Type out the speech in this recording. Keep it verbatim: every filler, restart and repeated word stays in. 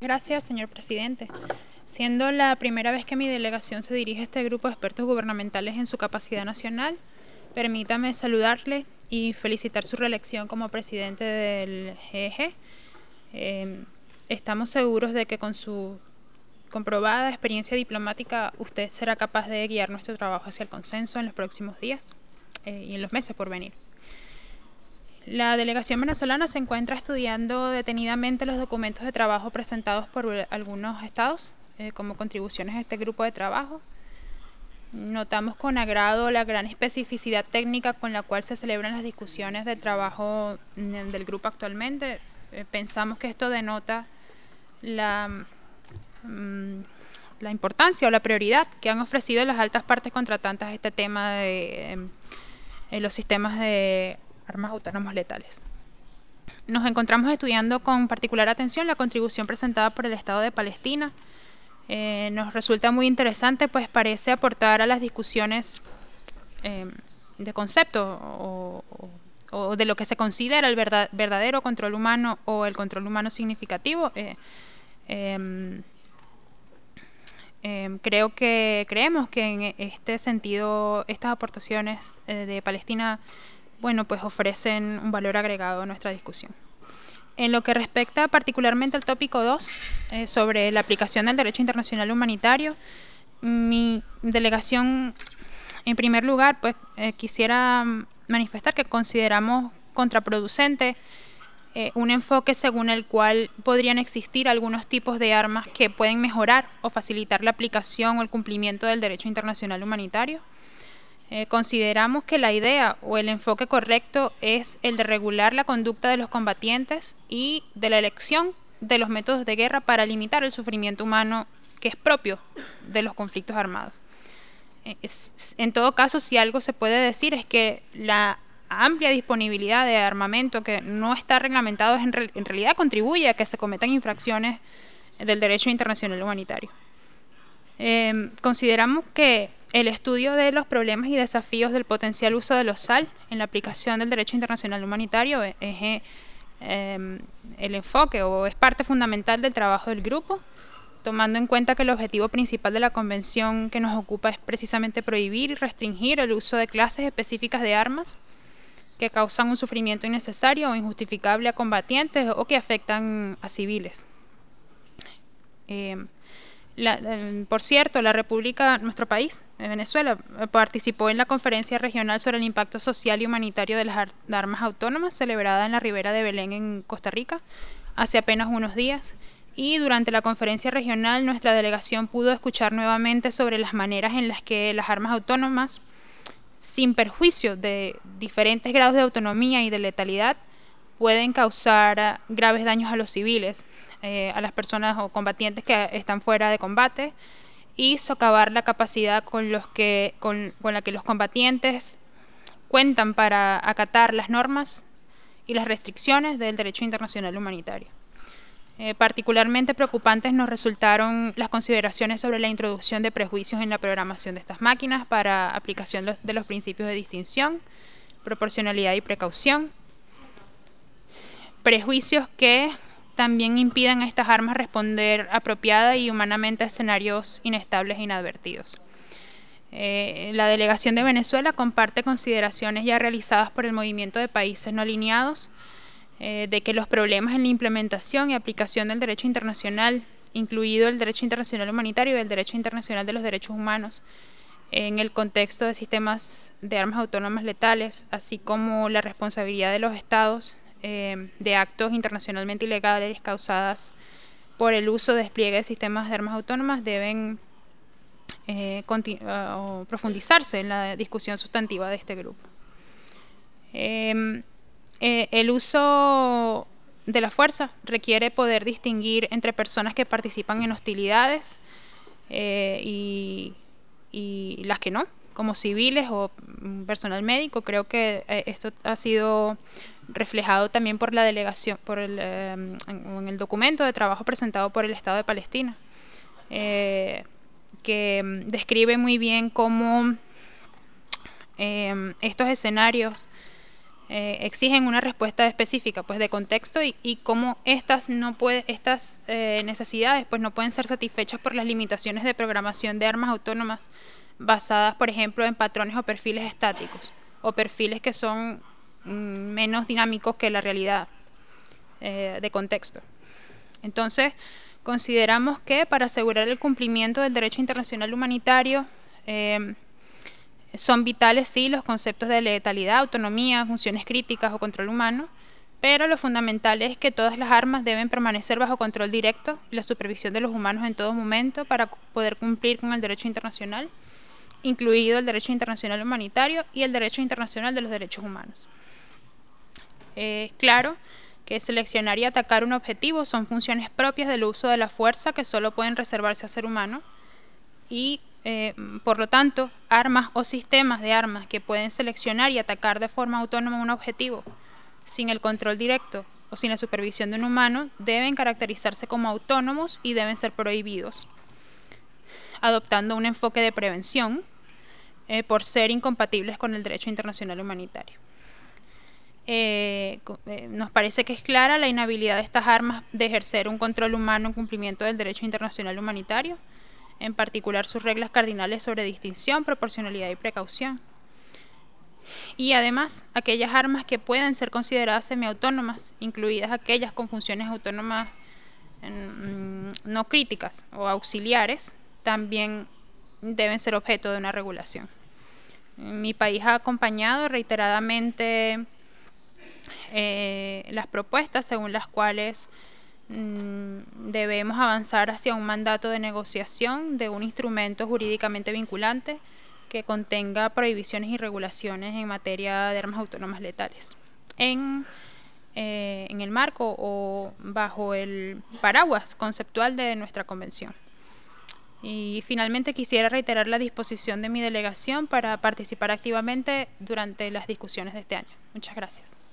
Gracias, señor presidente. Siendo la primera vez que mi delegación se dirige a este grupo de expertos gubernamentales en su capacidad nacional, permítame saludarle y felicitar su reelección como presidente del G E G. Eh, estamos seguros de que con su comprobada experiencia diplomática usted será capaz de guiar nuestro trabajo hacia el consenso en los próximos días eh, y en los meses por venir. La delegación venezolana se encuentra estudiando detenidamente los documentos de trabajo presentados por algunos estados eh, como contribuciones a este grupo de trabajo. Notamos con agrado la gran especificidad técnica con la cual se celebran las discusiones del trabajo del grupo actualmente. Eh, pensamos que esto denota la, mm, la importancia o la prioridad que han ofrecido las altas partes contratantes a este tema de eh, los sistemas de armas autónomas letales. Nos encontramos estudiando con particular atención la contribución presentada por el Estado de Palestina. Eh, nos resulta muy interesante, pues parece aportar a las discusiones eh, de concepto o, o, o, de lo que se considera el verdad, verdadero control humano o el control humano significativo. Eh, eh, eh, creo que creemos que en este sentido estas aportaciones eh, de Palestina, bueno, pues ofrecen un valor agregado a nuestra discusión. En lo que respecta particularmente al tópico dos, eh, sobre la aplicación del derecho internacional humanitario, mi delegación, en primer lugar, pues eh, quisiera manifestar que consideramos contraproducente eh, un enfoque según el cual podrían existir algunos tipos de armas que pueden mejorar o facilitar la aplicación o el cumplimiento del derecho internacional humanitario. Eh, consideramos que la idea o el enfoque correcto es el de regular la conducta de los combatientes y de la elección de los métodos de guerra para limitar el sufrimiento humano que es propio de los conflictos armados. Eh, es, en todo caso, si algo se puede decir es que la amplia disponibilidad de armamento que no está reglamentado en, re, en realidad contribuye a que se cometan infracciones del derecho internacional humanitario. Eh, consideramos que el estudio de los problemas y desafíos del potencial uso de los S A L en la aplicación del derecho internacional humanitario es eh, eh, el enfoque o es parte fundamental del trabajo del grupo, tomando en cuenta que el objetivo principal de la convención que nos ocupa es precisamente prohibir y restringir el uso de clases específicas de armas que causan un sufrimiento innecesario o injustificable a combatientes o que afectan a civiles. Eh, La, por cierto, la República, nuestro país, Venezuela, participó en la conferencia regional sobre el impacto social y humanitario de las ar armas autónomas celebrada en la Ribera de Belén, en Costa Rica, hace apenas unos días. Y durante la conferencia regional, nuestra delegación pudo escuchar nuevamente sobre las maneras en las que las armas autónomas, sin perjuicio de diferentes grados de autonomía y de letalidad, pueden causar graves daños a los civiles, eh, a las personas o combatientes que están fuera de combate y socavar la capacidad con, los que, con, con la que los combatientes cuentan para acatar las normas y las restricciones del derecho internacional humanitario. Eh, particularmente preocupantes nos resultaron las consideraciones sobre la introducción de prejuicios en la programación de estas máquinas para aplicación de los principios de distinción, proporcionalidad y precaución, prejuicios que también impidan a estas armas responder apropiada y humanamente a escenarios inestables e inadvertidos. Eh, la delegación de Venezuela comparte consideraciones ya realizadas por el movimiento de países no alineados eh, de que los problemas en la implementación y aplicación del derecho internacional, incluido el derecho internacional humanitario y el derecho internacional de los derechos humanos, en el contexto de sistemas de armas autónomas letales, así como la responsabilidad de los estados eh, de actos internacionalmente ilegales causadas por el uso de despliegue de sistemas de armas autónomas, deben eh, uh, profundizarse en la discusión sustantiva de este grupo. Eh, eh, el uso de la fuerza requiere poder distinguir entre personas que participan en hostilidades eh, y, y las que no, como civiles o personal médico. Creo que eh, esto ha sido reflejado también por la delegación, por el, eh, en, en el documento de trabajo presentado por el Estado de Palestina, eh, que describe muy bien cómo eh, estos escenarios eh, exigen una respuesta específica, pues de contexto y, y cómo estas, no puede, estas eh, necesidades pues, no pueden ser satisfechas por las limitaciones de programación de armas autónomas basadas, por ejemplo, en patrones o perfiles estáticos o perfiles que son mm, menos dinámicos que la realidad eh, de contexto. Entonces, consideramos que para asegurar el cumplimiento del derecho internacional humanitario eh, son vitales, sí, los conceptos de letalidad, autonomía, funciones críticas o control humano, pero lo fundamental es que todas las armas deben permanecer bajo control directo y la supervisión de los humanos en todo momento para poder cumplir con el derecho internacional, incluido el derecho internacional humanitario y el derecho internacional de los derechos humanos. Es eh, claro que seleccionar y atacar un objetivo son funciones propias del uso de la fuerza que solo pueden reservarse al ser humano y, eh, por lo tanto, armas o sistemas de armas que pueden seleccionar y atacar de forma autónoma un objetivo sin el control directo o sin la supervisión de un humano deben caracterizarse como autónomos y deben ser prohibidos, adoptando un enfoque de prevención eh, por ser incompatibles con el derecho internacional humanitario. Eh, eh, nos parece que es clara la inhabilidad de estas armas de ejercer un control humano en cumplimiento del derecho internacional humanitario, en particular sus reglas cardinales sobre distinción, proporcionalidad y precaución. Y además, aquellas armas que pueden ser consideradas semiautónomas, incluidas aquellas con funciones autónomas mmm, no críticas o auxiliares, también deben ser objeto de una regulación. Mi país ha acompañado reiteradamente eh, las propuestas según las cuales mmm, debemos avanzar hacia un mandato de negociación de un instrumento jurídicamente vinculante que contenga prohibiciones y regulaciones en materia de armas autónomas letales en, eh, en el marco o bajo el paraguas conceptual de nuestra convención. Y finalmente quisiera reiterar la disposición de mi delegación para participar activamente durante las discusiones de este año. Muchas gracias.